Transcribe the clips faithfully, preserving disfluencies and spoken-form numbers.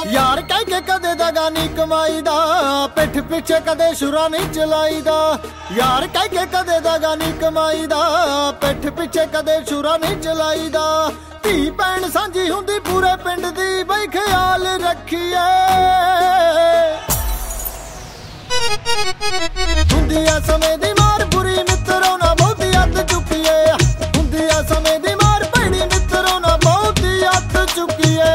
यार कह के कदे दगा नहीं कमाई दा, पिठ पिछे कदे शुरा नहीं चलाई दा। यार कह के कदे दगा नहीं कमाई दा, पिठ पिछे कदे शुरा नहीं चलाई दा। धी भैन सांझी हुंदी पूरे पिंड दी, बई ख्याल रखिए। हुंदी आ समय दी मार बुरी मित्रों ना बहुती हथ चुकीए। हुंदी आ समय दी मार भैड़ी मित्रों ना बहुती हथ चुकीए।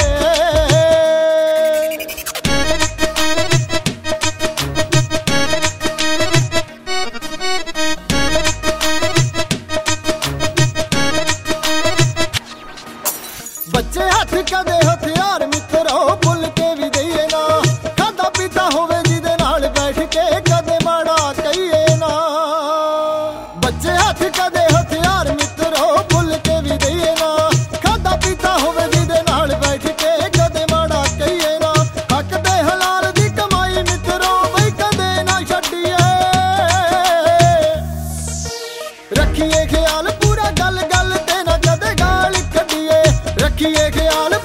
बच्चे हथ कदे हथियार मित्रों भुल के भी दईए ना। खादा पीता होवे जिदे नाल बैठ के कदे माड़ा कहिए ना। बच्चे हथ कदे हथियार मित्रों भुल के भी दईए ना। खादा पीता होवे जिदे नाल बैठ के कदे माड़ा कहिए ना। हक दे हलाल दी कमाई मित्रों बई कदे ना छड्डिए। रखिए ख्याल पूरा गल गल ते ना कदे गाल कड्डिए। रखिए ख्याल